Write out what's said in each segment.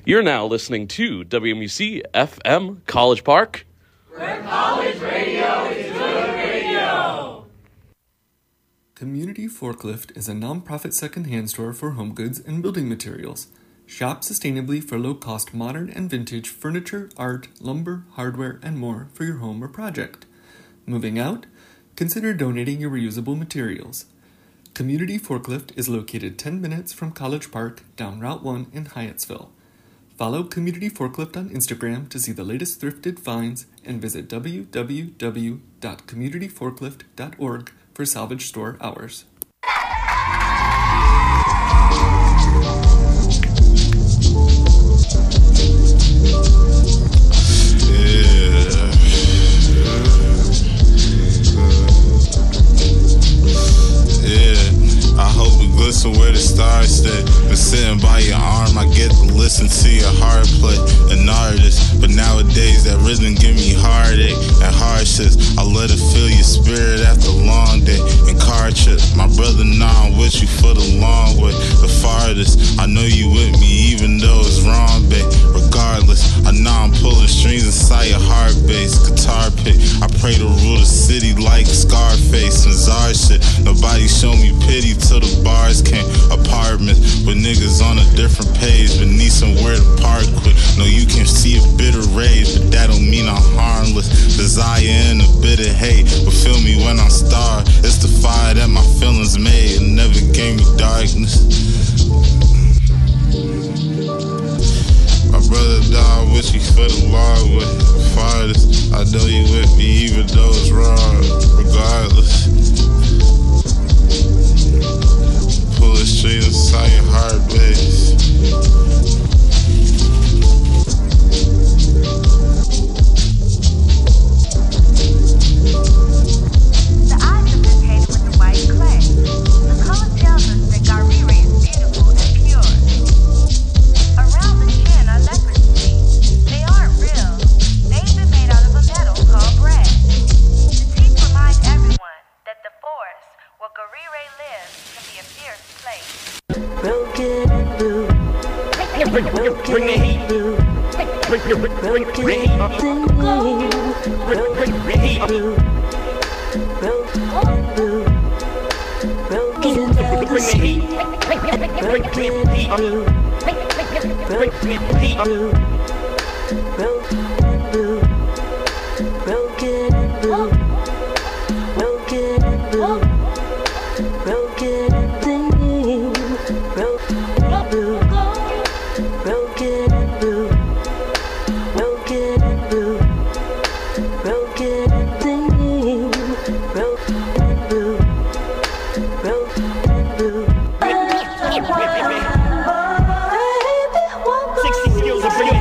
You're now listening to WMUC FM College Park. Where college radio is good radio. Community Forklift is a non-profit second-hand store for home goods and building materials. Shop sustainably for low-cost modern and vintage furniture, art, lumber, hardware, and more for your home or project. Moving out? Consider donating your reusable materials. Community Forklift is located 10 minutes from College Park down Route 1 in Hyattsville. Follow Community Forklift on Instagram to see the latest thrifted finds and visit www.communityforklift.org for salvage store hours. Listen where the stars sit. Been sitting by your arm, I get to listen to your heart play. An artist, but nowadays that rhythm give me heartache and hardships. I let it fill your spirit after a long day and car trip. My brother, now I'm with you for the long way, the farthest. I know you with me even though it's wrong, babe. Regardless, I know I'm pulling strings inside your heart base. Guitar pick, I pray to rule the city like Scarface and Czar shit. Nobody show me pity till the bars came. Apartments with niggas on a different page, but need somewhere to park quick. No, you can see a bitter rage, but that don't mean I'm harmless. Desire and a bit of hate, but feel me when I'm starved. It's the fire that my feelings made, it never gave me darkness. My brother died with you for the long way, the farthest. I know you with me even though it's wrong, regardless. Pull it straight inside your heart base. The eyes have been painted with the white clay. The color tells us that Garire is beautiful and pure. Around the chin are leopard teeth. They aren't real. They've been made out of a metal called brass. The teeth remind everyone that the forest where Garire lives can be a fierce place. Broken blue. Bring the heat. Bring the heat. Broken blue. Broken bring the heat. Bring the heat. Bring the heat. Broken blue. Broken blue. Broken thing. Broken blue. Broken blue. Broken blue. Broken thing. Broken blue. Broken blue. 60 skills of bring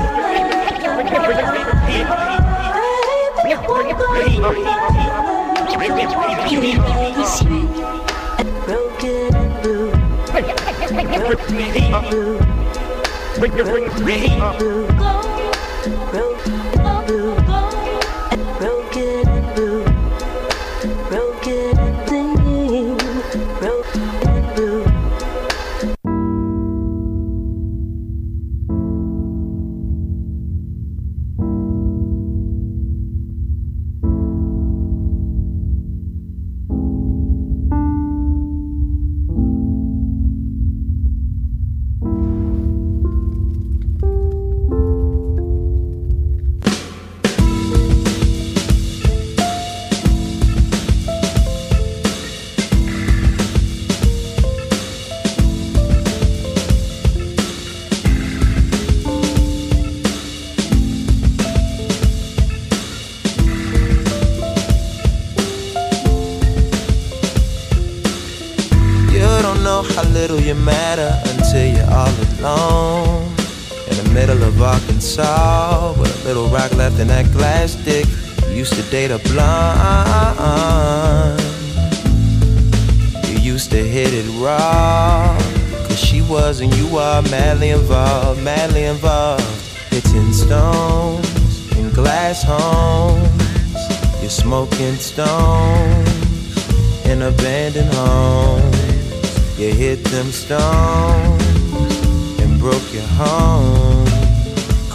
How little you matter until you're all alone in the middle of Arkansas with a little rock left in that glass stick. You used to date a blonde. You used to hit it raw, 'cause she was and you are madly involved, madly involved. Hitting stones in glass homes. You're smoking stones in abandoned homes. You hit them stones and broke your home.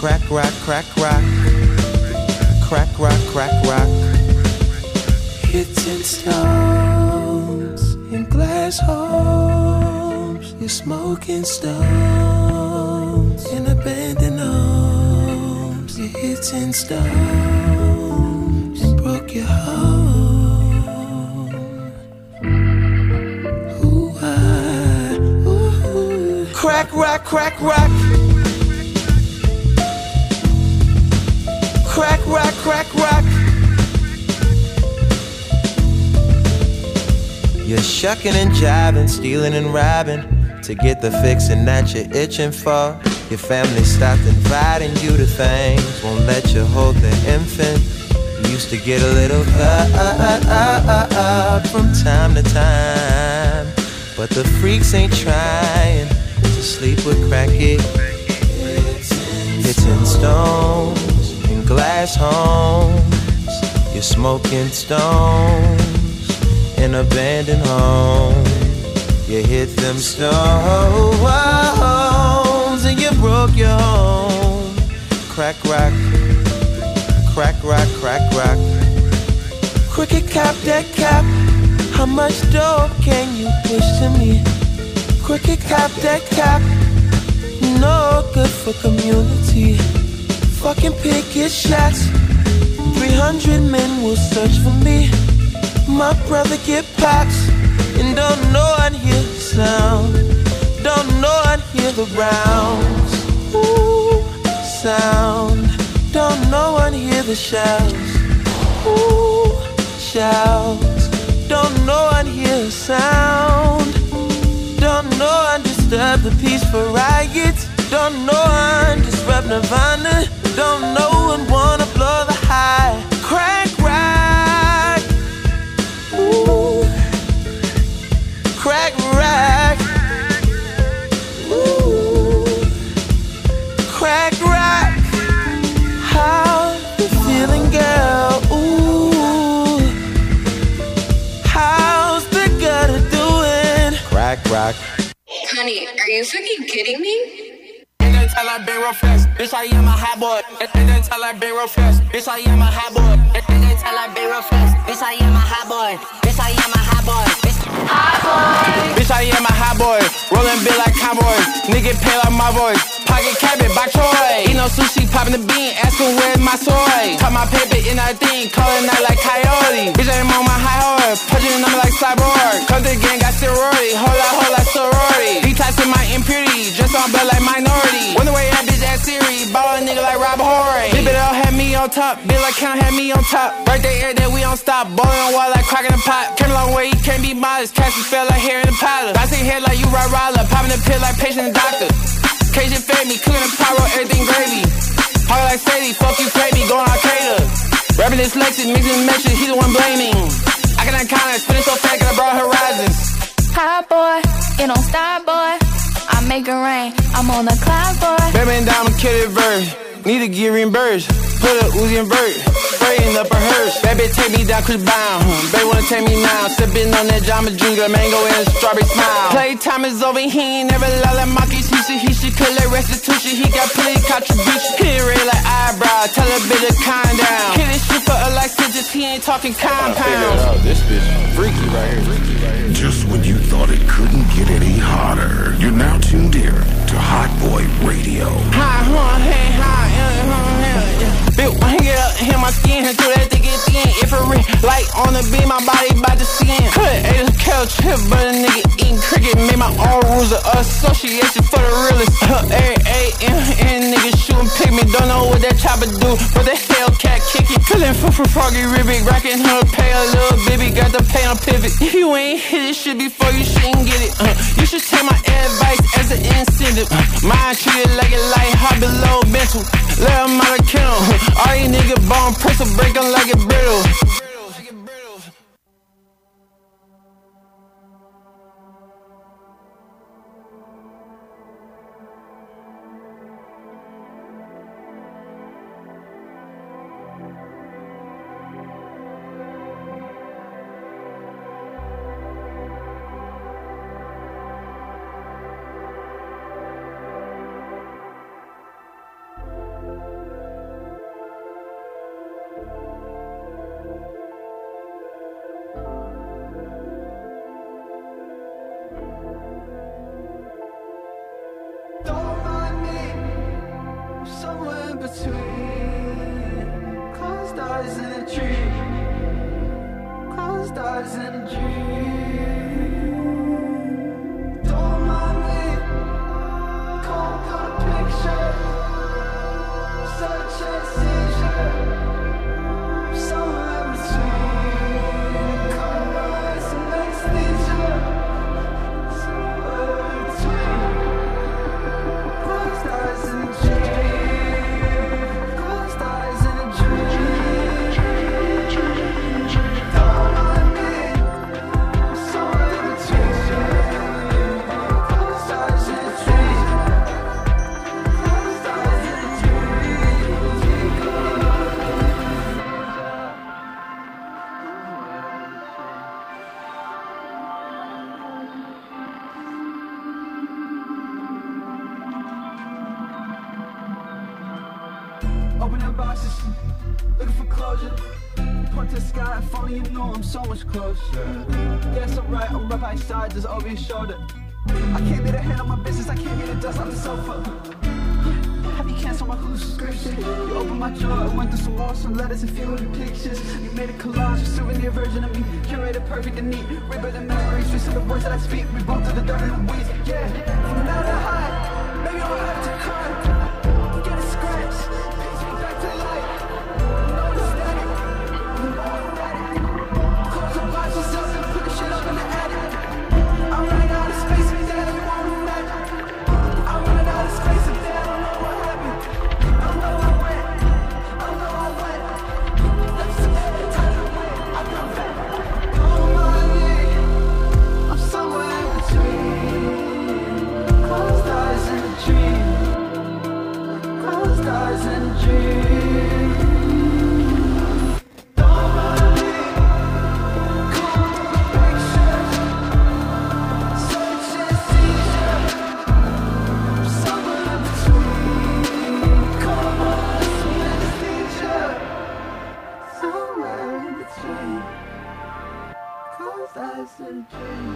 Crack rock, crack rock. Crack rock, crack rock. Hitting stones in glass homes. You're smoking stones in abandoned homes. You're hitting stones and broke your home. Ooh, ooh. Crack rock, crack rock. Crack rock, crack rock. You're shucking and jiving, stealing and robbing to get the fixin' that you're itching for. Your family stopped inviting you to things, won't let you hold the infant. You used to get a little from time to time, but the freaks ain't trying to sleep with crackhead. Hitting stones in glass homes. You're smoking stones in abandoned homes. You hit them stones and you broke your home. Crack rock, crack rock, crack rock. Cricket cap, that cap. How much dope can you push to me? Cricket cap, that cap. No good for community. Fucking picket shots. 300 men will search for me. My brother get pops and don't know I'd hear the sound. Don't know I'd hear the rounds. Ooh, sound. Don't know I'd hear the shouts. Ooh, shouts. Don't know I'd hear a sound. Don't know I'd disturb the peaceful riots. Don't know I'd disrupt Nirvana. Don't know I'd wanna blow the high. Crack rock. Ooh. Crack rock. Ooh. Crack rock. How you feeling, girl? Ooh. How's the gutter doing? Crack rock. Honey, are you fucking kidding me? Tell I been real fast, bitch, I am a hot boy. Tell I been real fast, bitch, I am a hot boy. Tell I been real fast, bitch, I am a hot boy. Bitch, I am a hot boy. Hot boy. Bitch, I am a hot boy. Rolling big like cowboys. Nigga pay like my voice. Pocket cabbage, bok choy. Eat no sushi, popping the bean, asking where's my soy. Talk my paper in that thing, calling out like coyote. Bitch, I'm on my high horse, punching on me like cyborg. Cause the gang got sorority, whole lot sorority. Detox in my impurity, just on blood like minority. Wonder where that bitch at Siri, ball a nigga like Rob Horry. Bitch, better had me on top, bitch like Count had me on top. Right there, air that we don't stop, boiling on water like cracking a pot. Came a long way, you can't be modest, Cassie fell like hair in a pilot. I say head like you right roller, popping the pill like patient and doctor. Cajun fed me, cooking the pyro, everything gravy. Hard like Sadie, fuck you, pay me, going Al-Qaeda. Rapping dyslexic, mixing metrics, he the one blaming. I cannot count it, spinning so fast, got broad horizons. Hot boy, it don't stop, boy. I make it rain, I'm on the cloud, boy. Baby and diamond kitted verse, need to get reimbursed. Put a Uzi in vert, spraying up a hearse. Baby take me down, Chris Brown. Baby wanna take me now, sipping on that Jamba Juice, got mango and a strawberry smile. Playtime is over, he ain't never lie like monkeys. He should collect restitution, he got plenty contribution. Hit it red like eyebrow, tell a bitch to calm down. Hit this shit for a like sentence, he ain't talking compounds. This bitch freaky right here. Just when you thought it couldn't get any hotter, you're now tuned in to Hot Boy Radio. Bitch, when he get up and hit my skin, and through that thing get thin. Infrared light on the beam, my body about to skin. Could ate a kale chip, but a nigga eating cricket. Made my own rules of association for the realest. Every AM and niggas shooting pick me. Don't know what that chopper do, but the Hellcat kick it. Feeling for Froggy Ribbit, rocking her pay a little baby. Got the pay on pivot. If you ain't hit this shit before, you shouldn't get it. You should take my advice as an incentive. Mind treated like a light, hot below mental. Let him out of kennel. All you nigga bone press will break them like a brittle. between closed eyes and a dream. Closed eyes and a dream. Don't mind me, cold through the picture. Such a seizure. Somewhere between colors and anesthesia. Somewhere between closed eyes and a dream. Closed eyes and a dream. Don't mind me. Somewhere between closed eyes and a dream. Closed eyes and a opening boxes, looking for closure. Point to the sky, if only you knew I'm so much closer. Yeah, it's alright, I'm right by your side, just over your shoulder. I can't be the head of my business, I can't be the dust on the sofa. Have you canceled my Hulu subscription? You opened my drawer, I went through some walls, some letters and few of the pictures. You made a collage, a souvenir version of me, curated perfect and neat. Rebuild the memories, twisting the words that I speak. We both through the dirt and the weeds, yeah. From now to high, maybe I don't have to cry. Get a scratch, pace me back to life. No static, no automatic. Close the boxes up and put the shit up in the attic. I'm running out of space, and that you won't imagine. I'm running out of space, and that I don't know what happened. I know I went, I know I went. Left some time to win, I come back. Don't mind me, I'm somewhere in between. Closed eyes and a dream. Closed eyes and a dream. Don't mind me, cold through the pictures. Such a seizure. Somewhere in between comas and anesthesia. Somewhere in between closed eyes and a dream.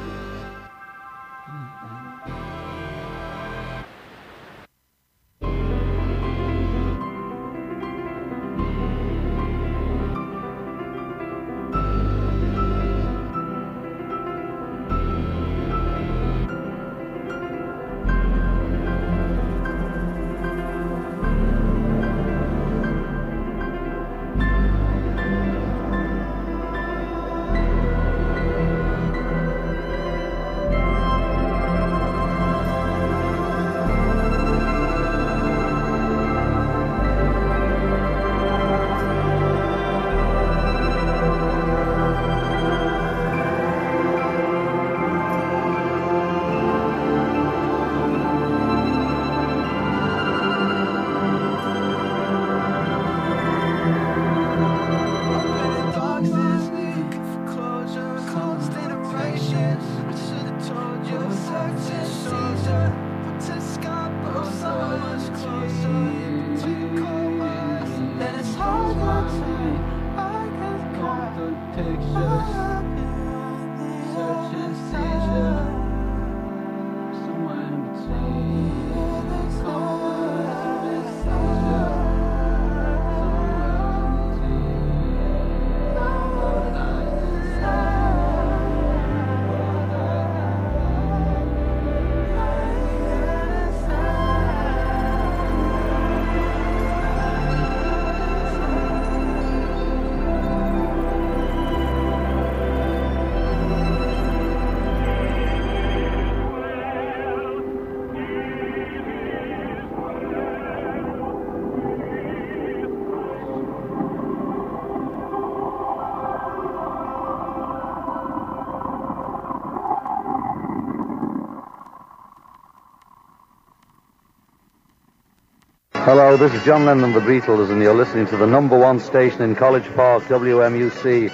Hello, this is John Lennon of the Beatles, and you're listening to the #1 station in College Park, WMUC.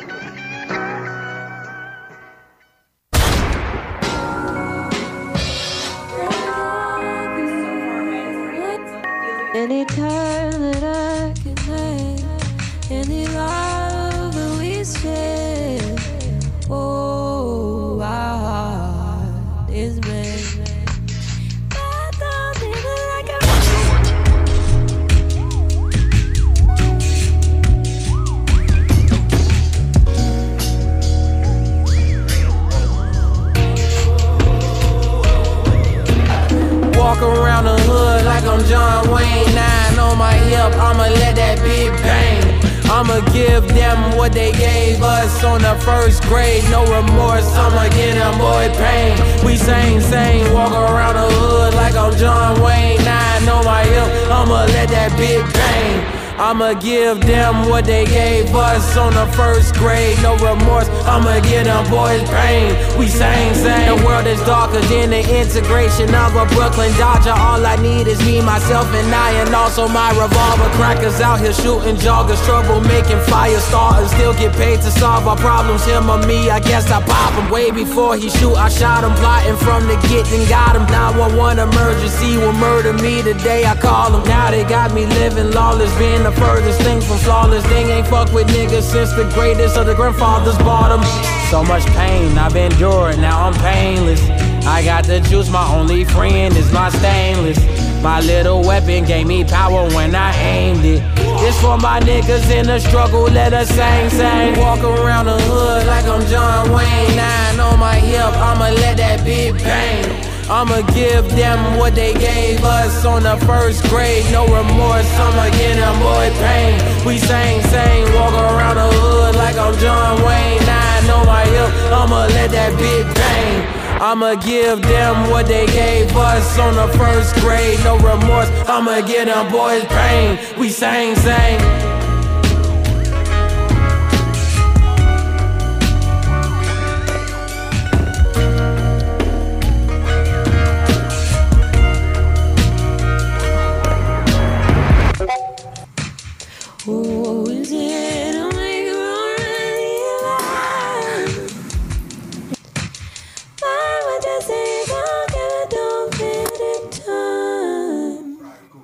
Anytime that I can have any love that we share, oh, our heart is made. walk around the hood like I'm John Wayne. 9 on my hip, I'ma let that big bang. I'ma give them what they gave us on the first grade. No remorse, I'ma give them boy pain. We same, walk around the hood like I'm John Wayne. 9 on my hip, I'ma let that big bang. I'ma give them what they gave us on the first grade. No remorse, I'ma give them boys pain. We same. The world is darker than the integration of a Brooklyn Dodger. All I need is me, myself, and I, and also my revolver. Crackers out here shooting joggers, trouble making fire starters. Still get paid to solve our problems, him or me. I guess I pop him. Way before he shoot, I shot him. Plotting from the get and got him. 911 emergency will murder me the day I call him. Now they got me living lawless, being the furthest thing from flawless. Thing ain't fuck with niggas since the greatest of the grandfathers bought them. So much pain I've endured, now I'm painless. I got the juice, my only friend is my stainless. My little weapon gave me power when I aimed it. This for my niggas in the struggle, let us sing. Walk around the hood like I'm John Wayne. 9 on my hip, I'ma let that big bang. I'ma give them what they gave us on the first grade. No remorse, I'ma give them boy pain. We same, walk around the hood like I'm John Wayne. 9 on my hip, I'ma let that big bang. I'ma give them what they gave us on the first grade. No remorse, I'ma give them boys pain. We same. Oh, is it a make already alive? Why would they say I'll get it done in time?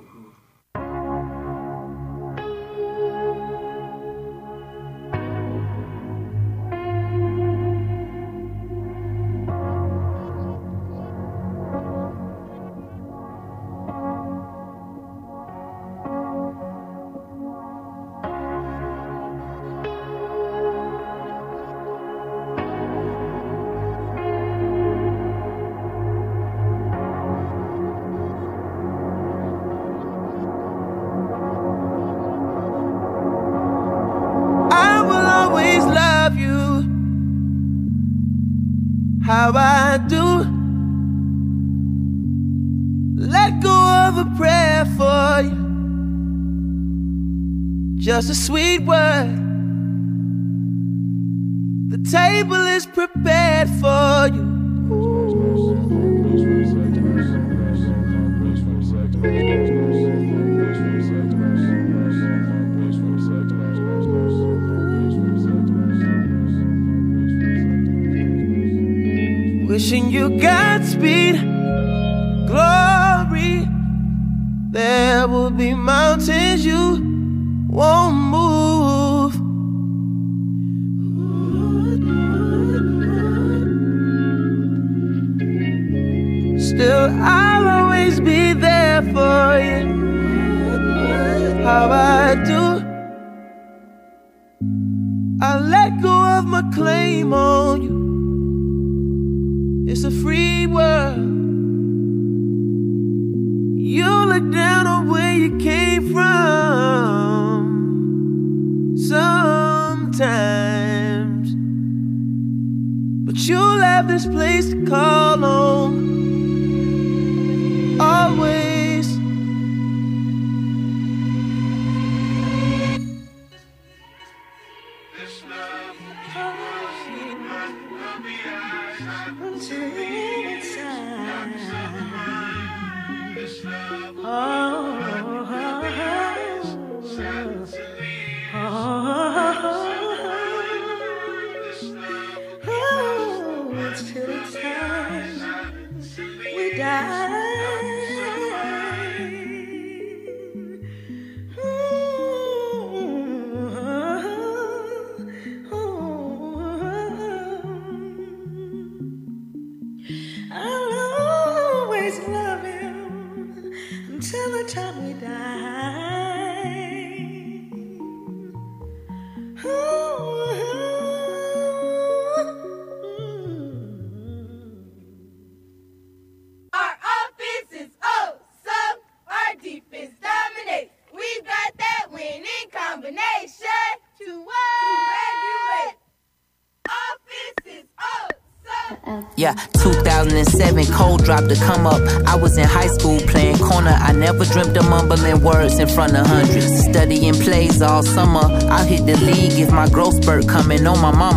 How I do. Let go of a prayer for you. Just a sweet word. The table is prepared for you. Wishing you Godspeed, glory. There will be mountains you won't move. Still, I'll always be there for you. How I do. I let go of my claim on you. It's a free world. You look down on where you came from sometimes, but you'll have this place to call home always. Till the time we die. I'll always love you until the time we die. Our office is open. Yeah, 2007, cold dropped to come up. I was in high school playing corner. I never dreamt of mumbling words in front of hundreds. Studying plays all summer. I hit the league if my growth spurt coming on my mama.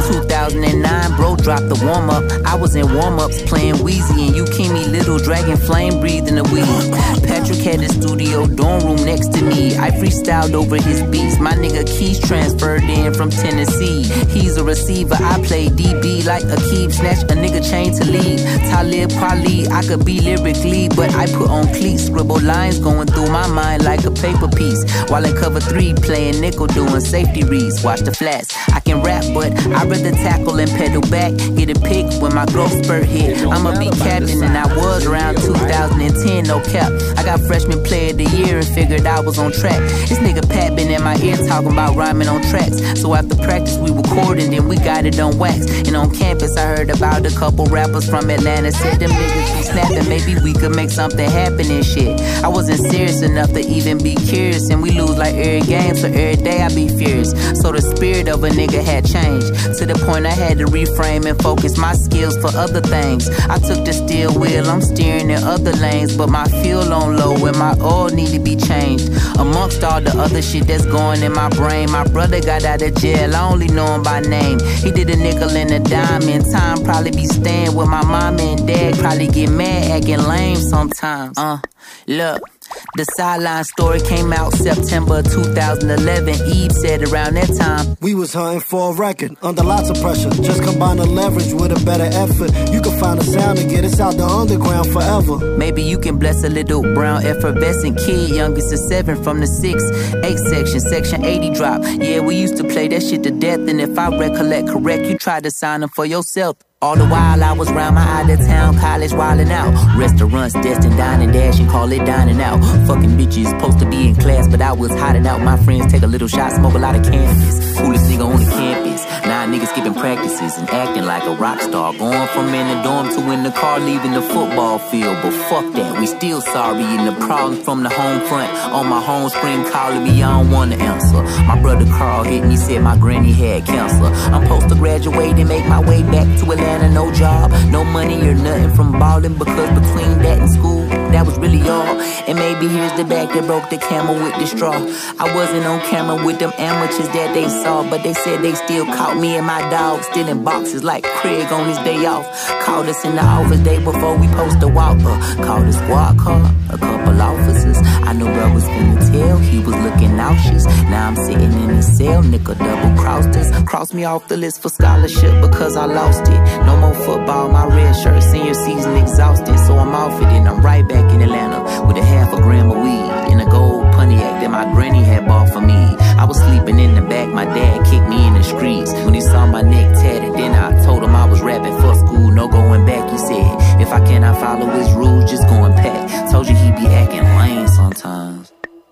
2009, bro dropped the warm up. I was in warm ups playing Wheezy and Yukimi, Little Dragon, flame breathing the weed. Patrick had the studio dorm room next to me. I freestyled over his beats. My nigga Keys transferred in from Tennessee. He's a receiver. I play DB like Akeem. Snatch a nigga chain to lead. Talib Kweli, I could be lyrically, but I put on cleats. Scribble lines going through my mind like a paper piece. While in cover 3, playing nickel, doing safety reads. Watch the flats. I can rap, but I'd rather tackle and pedal back. Get a pick when my growth spurt hit. I'ma be captain, and I was around 2010, no cap. I got freshman player of the year and figured I was on track. This nigga Pat been in my ear talking about rhyming on tracks. So after practice, we recorded, then we got it on wax. And on campus, I heard about a couple rappers from Atlanta. Said them niggas be snapping, maybe we could make something happen and shit. I wasn't serious enough to even be curious, and we lose like every game, so every day I be furious. So the spirit of a nigga had changed, to the point I had to reframe and focus my skills for other things. I took the steering wheel, I'm steering in other lanes, but my fuel on low and my oil need to be changed. Amongst all the other shit that's going in my brain, my brother got out of jail, I only know him by name. He did a nickel and a dime, in time probably be staying with my mama and dad, probably get mad acting lame sometimes. Look, the sideline story came out September 2011. Eve said around that time, we was hunting for a record under lots of pressure. Just combine the leverage with a better effort. You can find a sound and get us out the underground forever. Maybe you can bless a little brown effervescent kid, youngest of 7 from the 6-8 section, section 80 drop. Yeah, we used to play that shit to death, and if I recollect correct, you tried to sign them for yourself. All the while I was round my out-of-town college wildin' out. Restaurants, destined dining dash and call it dining out. Fucking bitches supposed to be in class, but I was hiding out. My friends take a little shot, smoke a lot of cannabis. Coolest nigga on the campus. Now niggas skipping practices and acting like a rock star. Going from in the dorm to in the car, leaving the football field. But fuck that, we still sorry. And the problem from the home front. On my home screen calling me, I don't wanna answer. My brother Carl hit me, said my granny had cancer. I'm supposed to graduate and make my way back to Atlanta, no job, no money or nothing from ballin', because between that and school, that was really all. And maybe here's the back that broke the camel with the straw. I wasn't on camera with them amateurs that they saw, but they said they still caught me and my dog stealing boxes like Craig on his day off. Called us in the office day before we post the walk. Called a squad car, a couple officers. I know bro was finna tell, he was looking nauseous. Now I'm sitting in the cell, nigga double crossed us. Crossed me off the list for scholarship because I lost it. No more football, my red shirt, senior season exhausted. So I'm off it and I'm right back in Atlanta with a half a gram of weed in a gold Pontiac that my granny had bought for me. I was sleeping in the back, my dad kicked me in the streets. When he saw my neck tatted, then I told him I was rapping for school, no going back. He said, if I cannot follow his rules, just go and pack. Told you he be acting lame sometimes.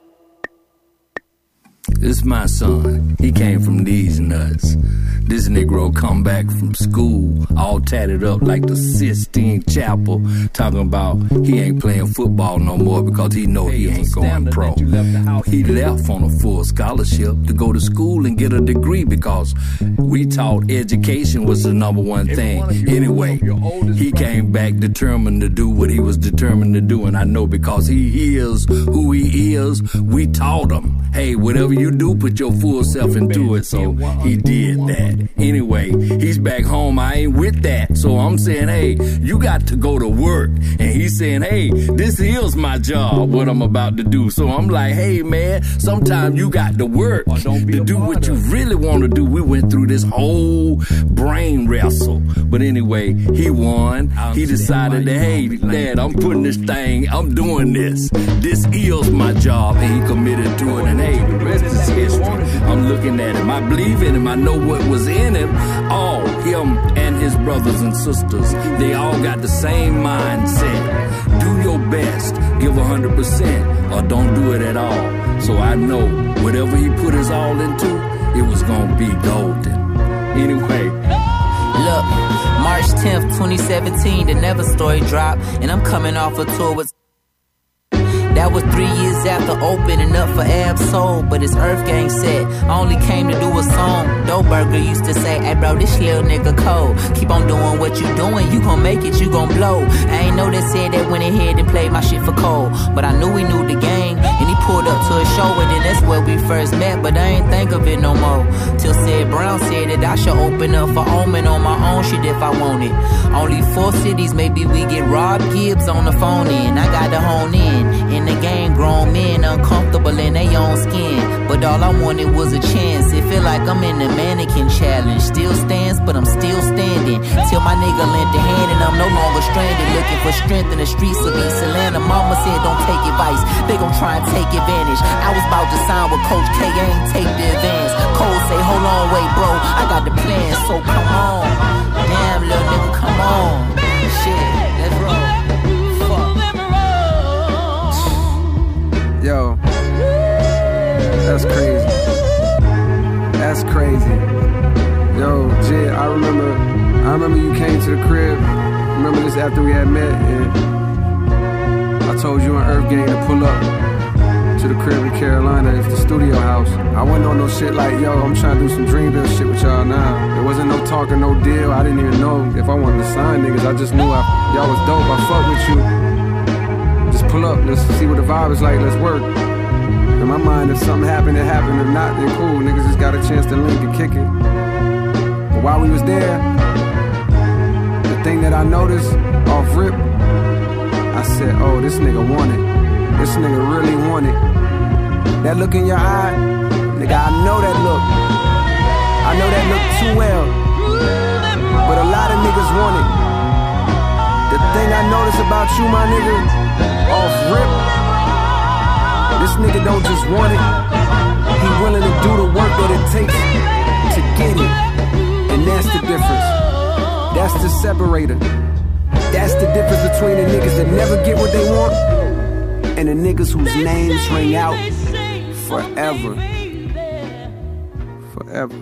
This is my son. He came from these nuts. This Negro come back from school, all tatted up like the Sistine Chapel, talking about he ain't playing football no more because he know he ain't going pro. He left on a full scholarship to go to school and get a degree because we taught education was the #1 thing. Anyway, he came back determined to do what he was determined to do, and I know because he is who he is, we taught him, hey, whatever you do, put your full self into it, so he did that. Anyway, he's back home, I ain't with that, so I'm saying, hey, you got to go to work, and he's saying, hey, this is my job, what I'm about to do, so I'm like, hey man, sometimes you got to work to do what you really want to do. We went through this whole brain wrestle, but anyway, he won. He decided that, hey, Dad, I'm putting this thing, I'm doing this is my job, and he committed to it, and hey, the rest is history. I'm looking at him, I believe in him, I know what was in him. All him and his brothers and sisters, they all got the same mindset. Do your best, give 100%, or don't do it at all. So I know whatever he put his all into, it was gonna be golden. Anyway, look, March 10th, 2017, the Never story dropped, and I'm coming off a tour with That was 3 years after opening up for Ab-Soul, but it's Earth Gang set. I only came to do a song. Doughburger used to say, hey bro, this little nigga cold. Keep on doing what you doing, you gon' make it, you gon' blow. I ain't know that said that went ahead and played my shit for Cole, but I knew he knew the game, and he pulled up to a show, and then that's where we first met, but I ain't think of it no more. Till Sid Brown said that I should open up for Omen on my own shit if I want it. Only 4 cities, maybe we get Rob Gibbs on the phone in. I got to hone in the game, grown men uncomfortable in their own skin, but all I wanted was a chance. It feel like I'm in the mannequin challenge. Still stands, but I'm still standing. Till my nigga lent a hand and I'm no longer stranded, looking for strength in the streets of East Atlanta. Mama said don't take advice, they gon' try and take advantage. I was about to sign with Coach K, I ain't take the advance. Cole say hold on, wait bro, I got the plan, so come on. Damn little nigga, come on. Shit, let's roll. Yo, that's crazy. That's crazy. Yo, Jid, I remember you came to the crib. Remember this after we had met, and I told you and Earth Gang to pull up to the crib in Carolina. It's the studio house. I wasn't on no shit like, yo, I'm trying to do some Dreamville shit with y'all now. There wasn't no talking, no deal. I didn't even know if I wanted to sign niggas. I just knew y'all was dope. I fuck with you. Just pull up, let's see what the vibe is like, let's work. In my mind, if something happened, it happened. If not, then cool, niggas just got a chance to link and kick it. But while we was there, the thing that I noticed off rip, I said, oh, this nigga want it. This nigga really want it. That look in your eye, nigga, I know that look. I know that look too well. But a lot of niggas want it. The thing I notice about you, my nigga, off rip, this nigga don't just want it, he willing to do the work that it takes to get it. And that's the difference. That's the separator. That's the difference between the niggas that never get what they want and the niggas whose names ring out forever. Forever.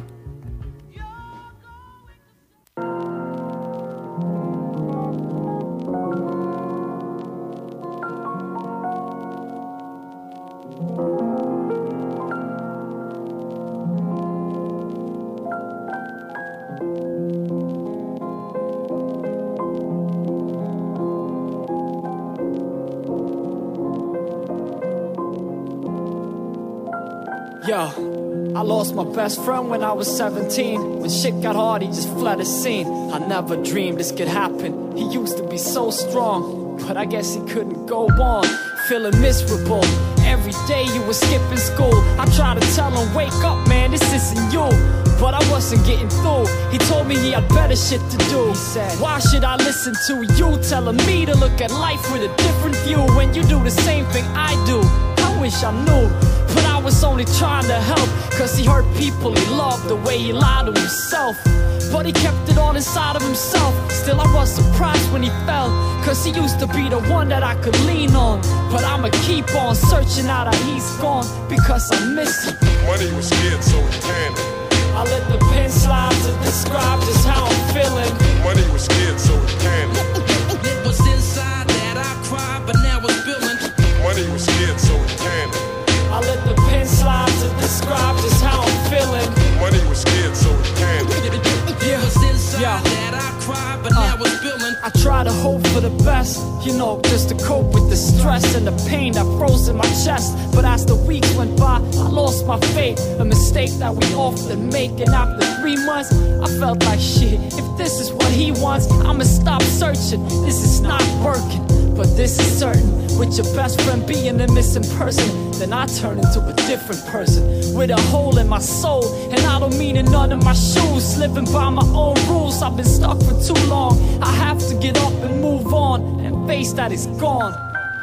Yo, I lost my best friend when I was 17. When shit got hard, he just fled the scene. I never dreamed this could happen. He used to be so strong, but I guess he couldn't go on. Feeling miserable. Every day you were skipping school. I tried to tell him, wake up, man, this isn't you. But I wasn't getting through. He told me he had better shit to do. He said, why should I listen to you telling me to look at life with a different view when you do the same thing I do? I wish I knew, but I was only trying to help. Cause he hurt people he loved the way he lied to himself. But he kept it all inside of himself. Still I was surprised when he fell, cause he used to be the one that I could lean on. But I'ma keep on searching now that he's gone, because I miss him. Money was scared, so he panicked. I let the pen slide to describe just how I'm feeling. Money was scared, so he panicked. It was inside that I cried, but now it's spilling. Money was scared, so he panicked. I let the pen slide to describe just how I'm feeling. Money was scared, so he panicked. It was inside that I cried, but now it's spilling. I try to hope for the best, you know, just to cope with the stress and the pain that froze in my chest. But as the weeks went by, I lost my faith, a mistake that we often make. And after 3 months, I felt like shit. If this is what he wants, I'ma stop searching. This is not working, but this is certain. With your best friend being a missing person, then I turn into a different person, with a hole in my soul. And I don't mean in none of my shoes, living by my own rules. I've been stuck for too long. I have to get up and move on, and face that it's gone.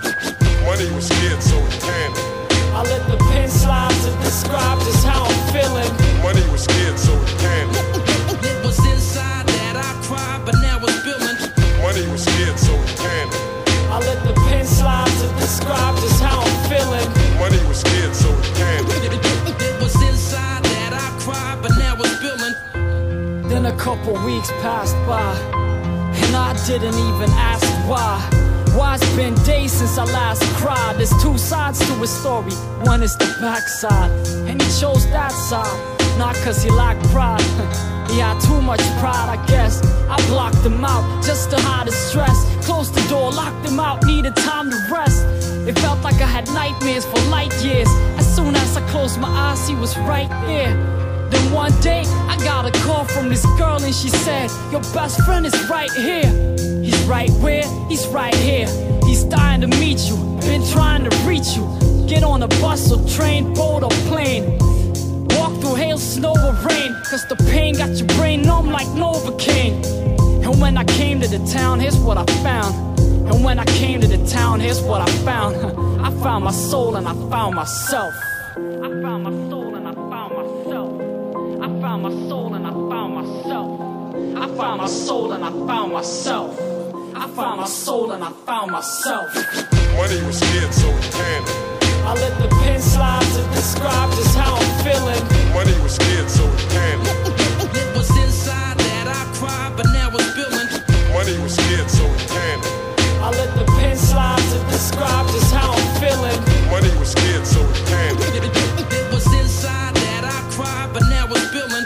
Money was scared, so he panicked. I let the pen slide to describe just how I'm feeling. Money was scared, so he panicked. It was inside that I cried, but now it's spilling. Money was scared, so he panicked. I let the pen slide to describe just how I'm feeling. Money was scared, so he panicked. It was inside that I cried, but now it's spilling. Then a couple weeks passed by, and I didn't even ask why. Why it's been days since I last cried. There's two sides to a story. One is the backside, and he chose that side. Not cause he lacked pride. He had too much pride, I guess. I blocked him out just to hide his stress. Closed the door, locked him out, needed time to rest. It felt like I had nightmares for light years. As soon as I closed my eyes, he was right there. Then one day, I got a call from this girl and she said, your best friend is right here. He's right where? He's right here. He's dying to meet you, been trying to reach you. Get on a bus or train, boat or plane. Walk through hail, snow or rain, cause the pain got your brain numb like Novocaine. And when I came to the town, here's what I found. And when I came to the town, here's what I found. I found my soul and I found myself. I found my soul and I found myself. I found my soul and I found myself. I found my soul and I found myself. I found my soul and I found myself. Money was scared, so he panicked. I let the pen slide to describe just how I'm feeling. Money was scared, so he panicked. It was inside that I cried, but now it's spilling. Money was scared, so he panicked. I let the pen slide to describe just how I'm feeling. Money was scared, so he panicked. It was inside that I cried, but now it's spilling.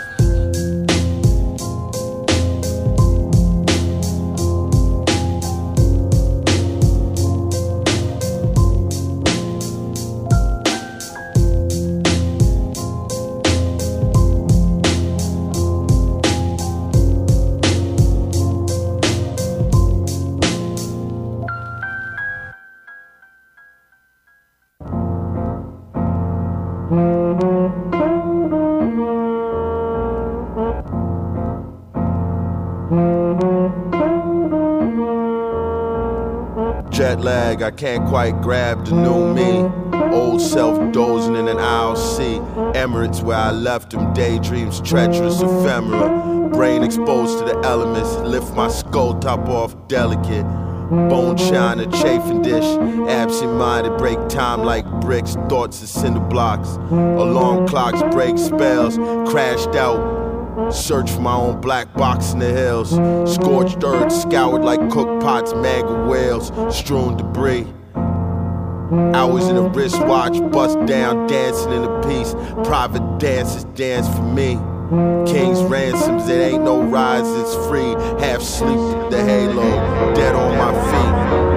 Jet lag, I can't quite grab the new me. Old self dozing in an aisle seat. Emirates where I left them, daydreams treacherous, ephemera. Brain exposed to the elements, lift my skull top off delicate. Bone china, chafing dish, absent-minded, break time like bricks, thoughts of cinder blocks. Alarm clocks break spells, crashed out. Search for my own black box in the hills. Scorched earth, scoured like cooked pots, mangled whales, strewn debris. Hours in a wristwatch, bust down, dancing in a piece. Private dancers dance for me. King's ransoms, it ain't no rise, it's free. Half sleep, the halo, dead on my feet.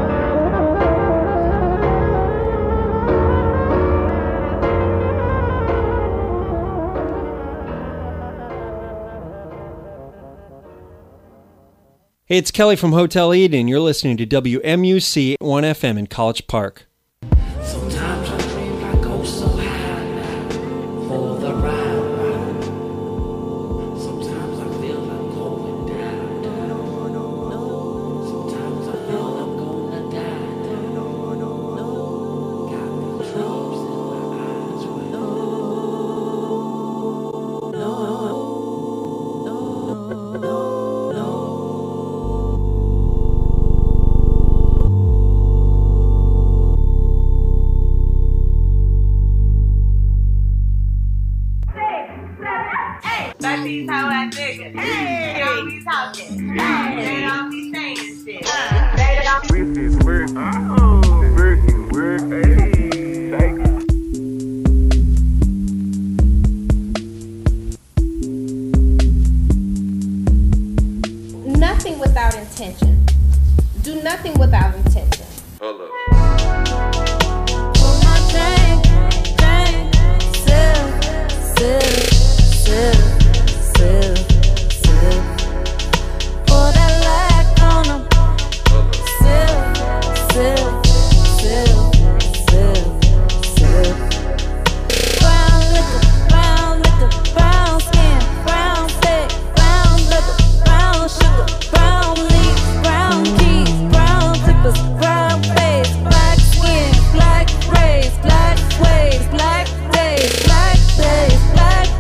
Hey, it's Kelly from Hotel Eden. You're listening to WMUC 1FM in College Park. Sometimes I dream I go so high now for the ride. Sometimes I feel I'm going down. Sometimes I feel I'm gonna die. Got the troubles in my eyes. Like these hoe ass niggas. Hey. They don't be talking. Hey. They don't be saying shit. They don't. This is work. Work is work. Hey. Nothing without intention. Do nothing without intention. Hold up. Pour my drink, sip, pour that lack on 'em. Sip. Brown liquor, brown skin, brown steak, brown liquor, brown sugar, brown leaves, brown keys, brown clippers, brown face, black skin, black braids, black waves, black days, black days, black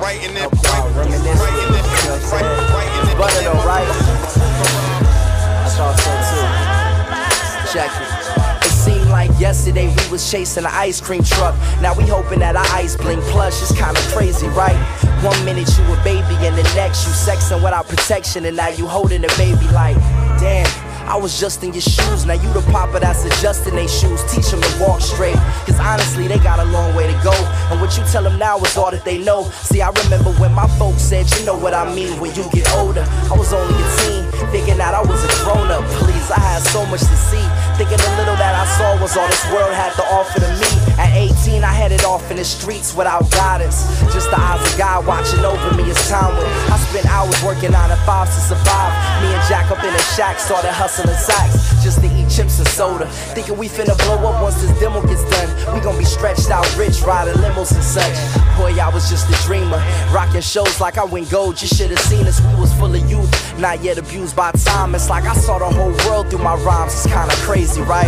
writing it, butter though, right? I thought so too. Check it. It seemed like yesterday we was chasing an ice cream truck. Now we hoping that our ice blink plush. It's kinda crazy, right? 1 minute you a baby and the next you sexing without protection, and now you holding a baby like, damn, I was just in your shoes. Now you the papa that's adjusting they shoes. Teach them to walk straight, cause honestly they got a long way to go. And what you tell them now is all that they know. See, I remember when my folks said, you know what I mean, when you get older. I was only a teen, thinking that I was a grown up. Please, I had so much to see, thinking the little that I saw was all this world had to offer to me. At 18 I headed off in the streets without guidance, just the eyes of God watching over me as time went. I spent hours working 9 to 5 to survive. Me and Jack up in the shack started hustling sacks just to eat chips and soda, thinking we finna blow up once this demo gets done. We gon' be stretched out rich, riding limos and such. Boy, I was just a dreamer, rocking shows like I went gold. You should've seen us, we was full of youth, not yet abused by time. It's like I saw the whole world through my rhymes. It's kinda crazy, right?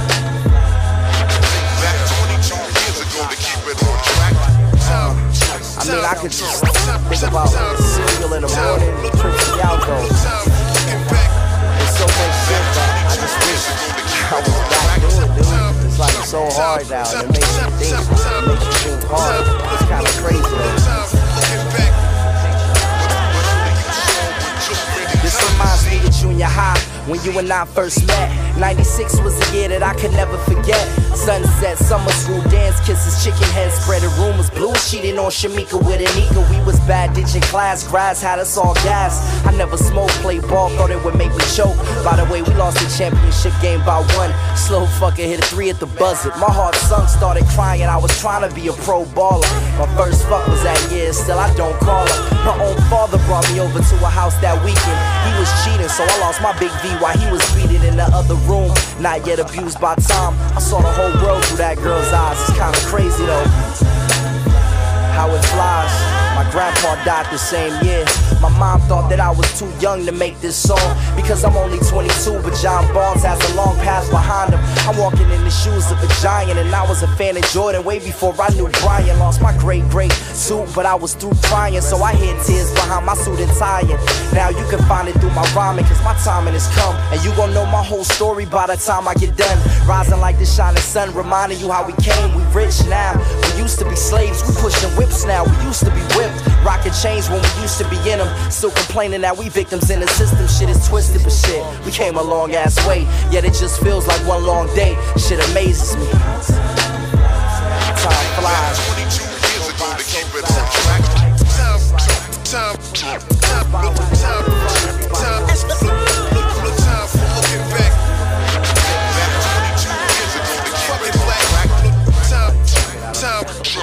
I mean, I could just think about cereal in the morning, trips to Alco. There's so much shit that I just wish I was back doing, dude. It's like so hard now, and it makes you think hard. It's kinda crazy though. This reminds me of junior high, when you and I first met. 96 was the year that I could never forget. Sunset, summer school dance, kisses, chicken heads, spreading rumors. Blue cheating on Shamika with Anika. We was bad ditching class, grass had us all gas. I never smoked, played ball, thought it would make me choke. By the way, we lost the championship game by 1. Slow fucker hit a 3 at the buzzer. My heart sunk, started crying, I was trying to be a pro baller. My first fuck was that year, still I don't call her. My own father brought me over to a house that weekend. He was cheating, so I lost my big V while he was beating in the other room. Not yet abused by time, I saw the whole world through that girl's eyes. It's kinda crazy though, how it flies. My grandpa died the same year. My mom thought that I was too young to make this song, because I'm only 22, but John Barnes has a long path behind him. I'm walking in the shoes of a giant, and I was a fan of Jordan way before I knew Brian. Lost my great suit, but I was through crying, so I hid tears behind my suit and tie. Now you can find it through my rhyming, cause my timing has come, and you gon' know my whole story by the time I get done. Rising like the shining sun, reminding you how we came. We rich now, we used to be slaves, we pushing whips now. We used to be whipped, rocking chains when we used to be in them. Still complaining that we victims in the system. Shit is twisted, but shit, we came a long ass way. Yet it just feels like one long day. Shit amazes me. Time flies. 22 years ago to keep it on track. Time for looking back. Back 22 years ago to keep it black. Time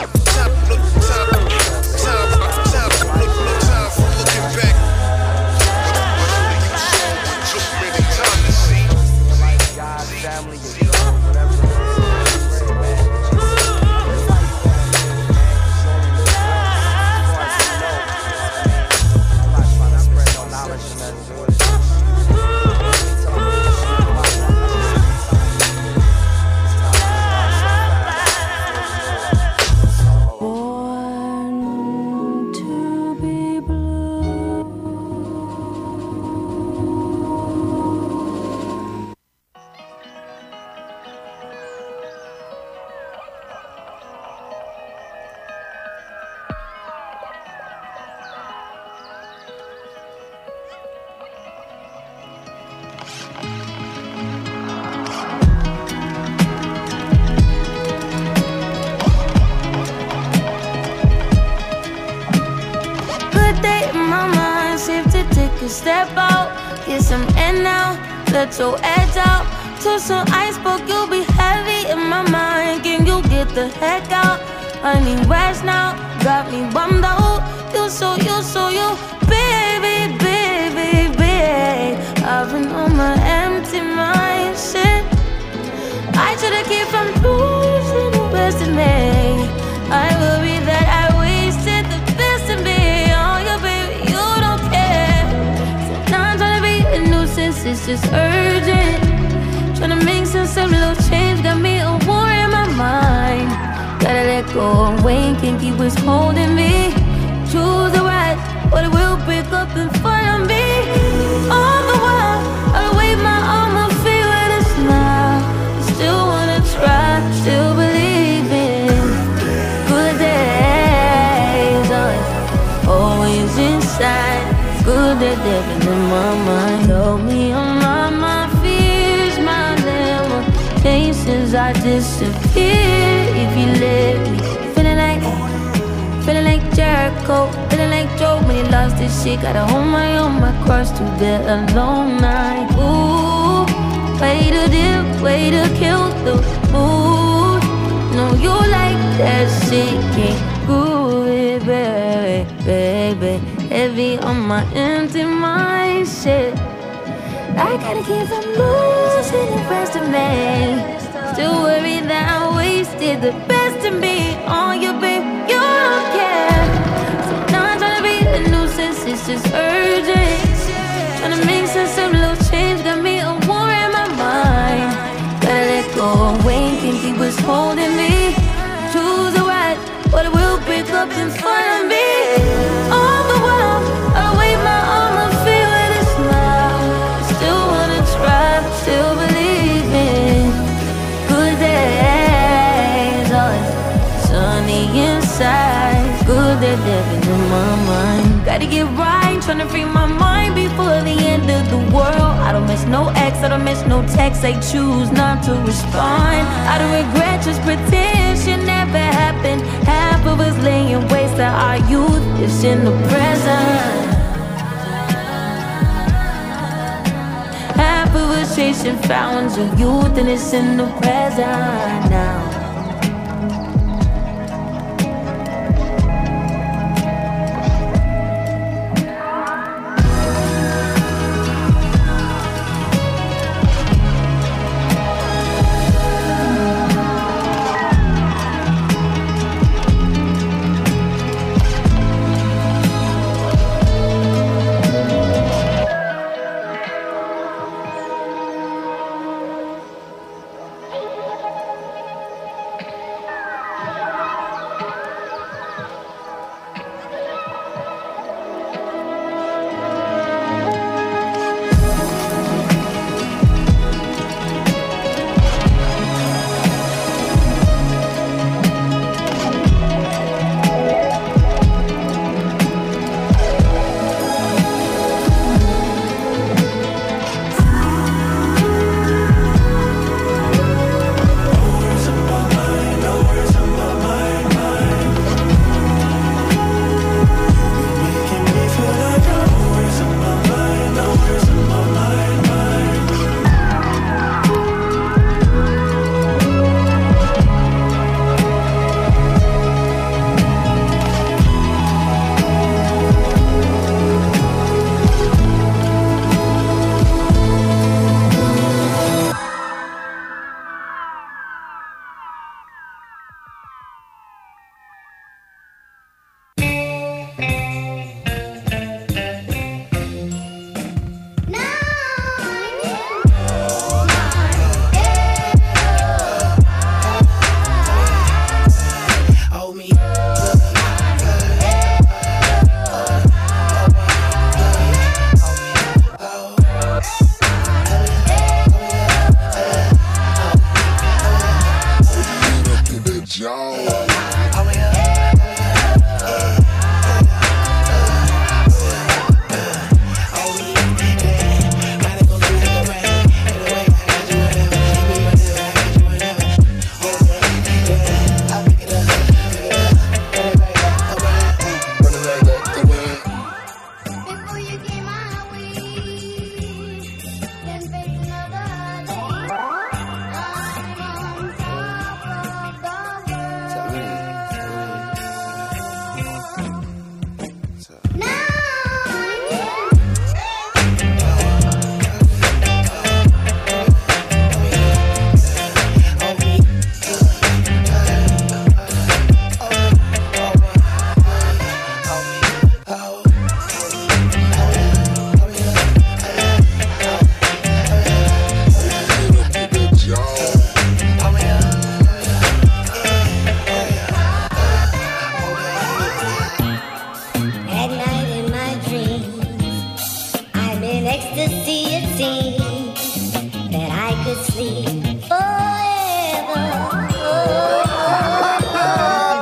for looking back. Whatever you saw, it took many time to see. God, family, whatever. Step out, get some air now, let your edge out. To some iceberg, you'll be heavy in my mind. Can you get the heck out? I need rest now, got me bummed out. You so you, baby, baby, baby. I've been on my empty mind, shit. I should've kept from losing the best in me. I worry that I wasted the best in me. Oh, yeah, baby, you don't care. Sometimes trying to be a nuisance, it's just urgent. Trying to make sense of little change, got me a war in my mind. Gotta let go of weight, can't keep what's holding me. You Good that devil in my mind. Told me I'm not my fears, my limitations. I disappear if you let me. Feeling like Jericho, feeling like Joe when he lost his shit. Gotta hold my own, my cross to bear a long night. Ooh, way to dip, way to kill the mood. No, you like that shit, can't groove it, baby. Heavy on my empty mind, shit. I gotta keep from losing the rest of me. Still worried that I wasted the best of me on you, babe. You don't care. So now I'm trying to be a nuisance, it's just urgent. Trying to make sense of little change, got me a war in my mind. Gotta let go away, think he was holding me. Choose a right, but it will break up in front of me. All the while, I wave my arm and feel with a smile. Still wanna try, still believe in good days. Oh, sunny inside, good that living in my mind. Gotta get right, tryna free my mind before the end of the world. I don't miss no ex, I don't miss no text. I choose not to respond. I don't regret, just pretend shit never happened. Half of us laying waste to our youth is in the present. Half of us chasing fountains of youth and it's in the present now.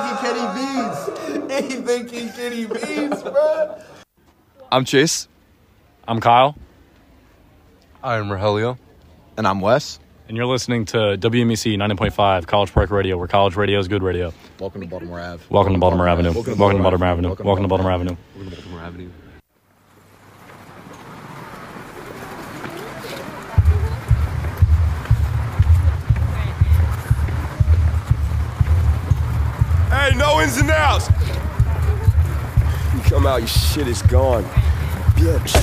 I'm Chase. I'm Kyle. I'm Rogelio. And I'm Wes. And you're listening to WMEC 90.5 College Park Radio, where college radio is good radio. Welcome to Baltimore Ave. Welcome to Baltimore Avenue. Welcome to Baltimore Avenue. Welcome to Baltimore Avenue. Welcome to Baltimore Avenue. Hey, no ins and outs. You come out, your shit is gone. Bitch.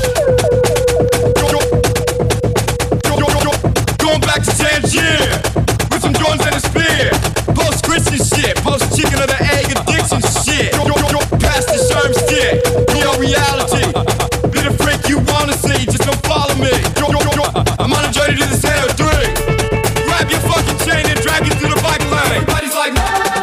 Going back to Tangier with some Jordans and a spear. Post-Christian shit, post-chicken of the egg addiction shit. Past the sherm shit, real reality. Be the freak you wanna see, just don't follow me. I'm on a journey to the center of 3. Grab your fucking chain and drag it through the bike lane. Everybody's like,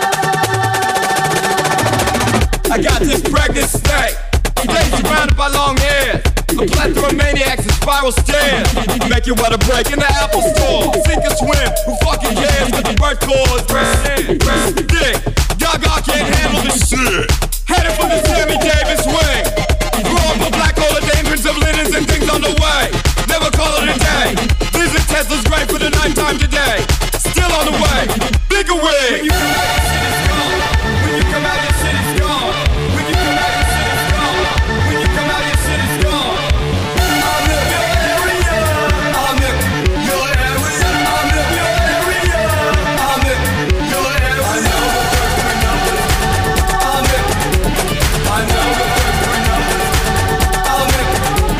I got this pregnant snake. Today's surrounded by long hairs. A plethora of maniacs and spiral stairs. Make you wanna break in the Apple store. Sink or swim, who fucking cares? But the birth cause dick. Gaga can't handle this shit. Headed for the Sammy Davis wing. Growing for black hole of dangerous of linens and things on the way. Never call it a day. Visit Tesla's great for the nighttime today. Still on the way. Bigger wing. When you come out, your shit is gone. When you come out, your shit is gone. When you come out, your shit is gone. I'm in your area. I'm in your area. I'm in your area. I'm in your area. I know the first 3 numbers. I know the first 3 numbers. I'm in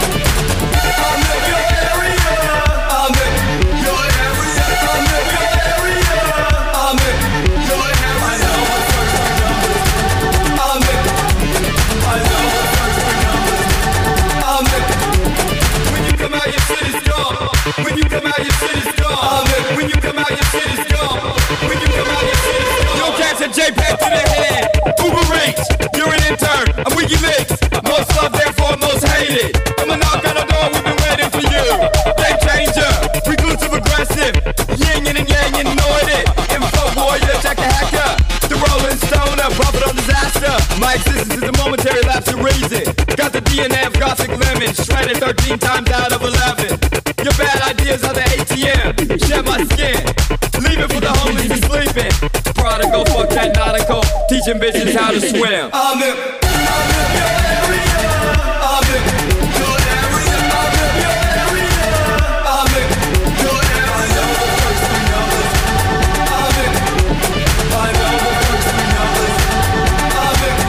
your area. I'm in your area. I'm in your area. I'm in your area. I know the first 3 numbers. I'm in. I know the first 3 numbers. I'm in. When you come out, your shit is gone. When you come out, your shit is gone. I'm in. When you come out, your shit is gone. When you come out, your shit is gone. Yo, catch a JPEG to the head. Uber Eats, you're an intern. I'm WikiLeaks. Most loved, therefore most hated. I'm a knock on the door, we've been waiting for you. Game changer, reclusive aggressive. Yin and yang, you know it. Info warrior, check the hacker. The Rolling Stoner, prophet of disaster. My existence is a momentary lapse of reason. Got the DNA of Gothic lemon, shredded 13 times out of 11. Your bad ideas are the ATM. Shed my skin, leave it for the homeless and sleeping. Prodigal, fuck that nautical, teaching bitches how to swim. I'm in your area. I'm in your area. I'm in your area. I'm in your area. I know the first 3 numbers. I'm in. I know the first 3 numbers. I'm in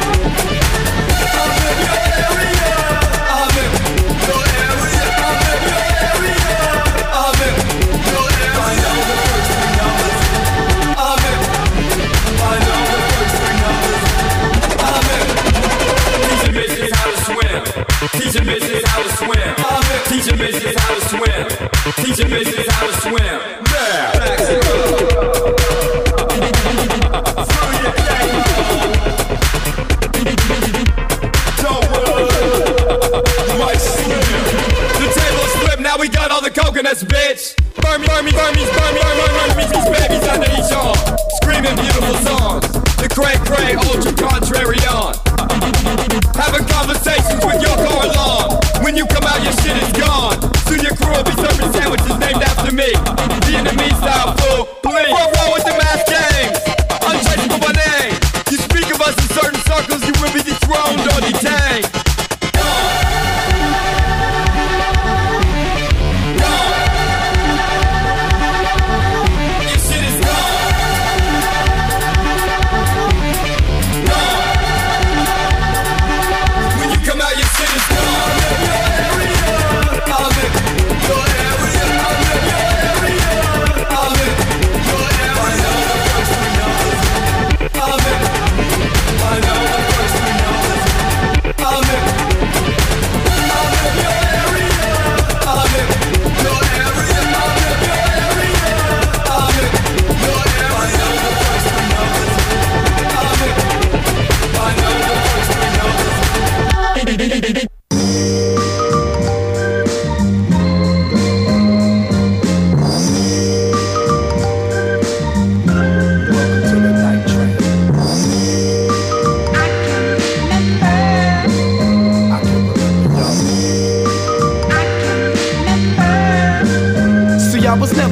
your area. I'm in your area. I'm in your area. I'm in your area. I know the first 3 numbers. I'm in. I know the first 3 numbers. I'm in. Teaching bitches how to swim. Teaching bitches how to swim. I'm in. Teaching bitches how to swim. Teaching bitches how to swim. The table is flipped, now we got all the coconuts, bitch. Burmies, babies under each arm. Screaming beautiful songs. The cray, ultra contrary on. Having conversations with your car alarm. When you come out, your shit is gone. Soon your crew will be serving sandwiches named after me. Vietnamese style food, please. Roll with the mass games. Untraceable by name. You speak of us in certain circles, you will be dethroned or detained.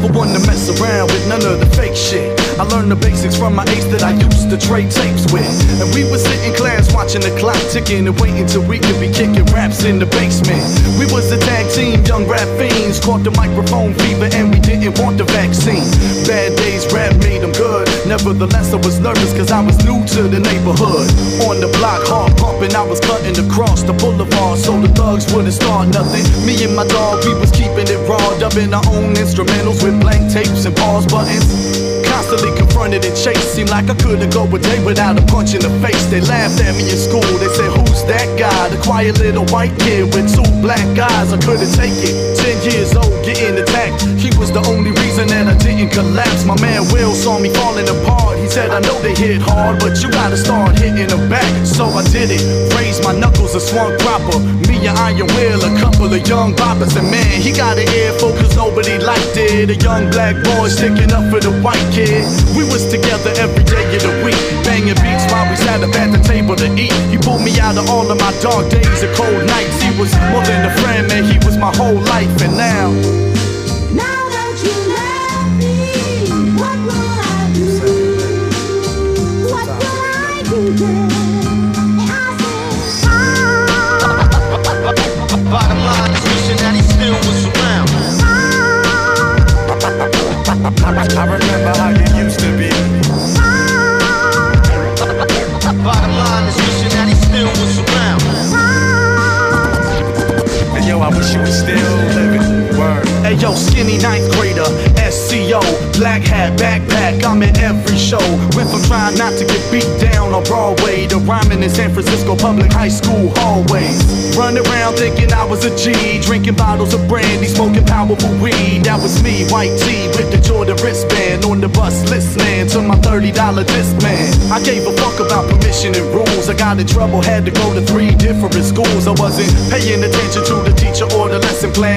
never one to mess around with none of the fake shit. I learned the basics from my ace that I used to trade tapes with. And we was sitting in class watching the clock ticking and waiting till we could be kicking raps in the basement. We was a tag team, young rap fiends, caught the microphone fever and we didn't want the vaccine. Bad days, rap made them good. Nevertheless, I was nervous cause I was new to the neighborhood. On the block, hard pumping, I was cutting across the boulevard so the thugs wouldn't start nothing. Me and my dog, we was keeping it raw, dubbing our own instrumentals with blank tapes and pause buttons. Constantly confronted and chased, seemed like I couldn't go a day without a punch in the face. They laughed at me in school, they said, who's that guy? The quiet little white kid with two black eyes. I couldn't take it, 10 years old, getting attacked. He was the only reason that I didn't collapse. My man Will saw me falling apart. He said, I know they hit hard, but you gotta start hitting them back. So I did it, raised my knuckles and swung proper. Me and Iron Will, a couple of young boppers. And man, he got an earful cause nobody liked it. A young black boy sticking up for the white kid. We was together every day of the week, banging beats while we sat up at the table to eat. He pulled me out of all of my dark days and cold nights. He was more than a friend, man, he was my whole life. And now that you left me, what will I do? What will I do then? Bottom line is wishing that he still was around. I remember how you used to be. Bottom line is wishing that he still was around. And yo, I wish you was still living. Word. Hey yo, skinny ninth grader, SCO, black hat, backpack, I'm at every show. Went from trying not to get beat down on Broadway to rhyming in San Francisco public high school hallways. Running around thinking I was a G, drinking bottles of brandy, smoking powerful weed. That was me, white tee with the Jordan wristband, on the bus listening to my $30 disc man. I gave a fuck about permission and rules. I got in trouble, had to go to 3 different schools. I wasn't paying attention to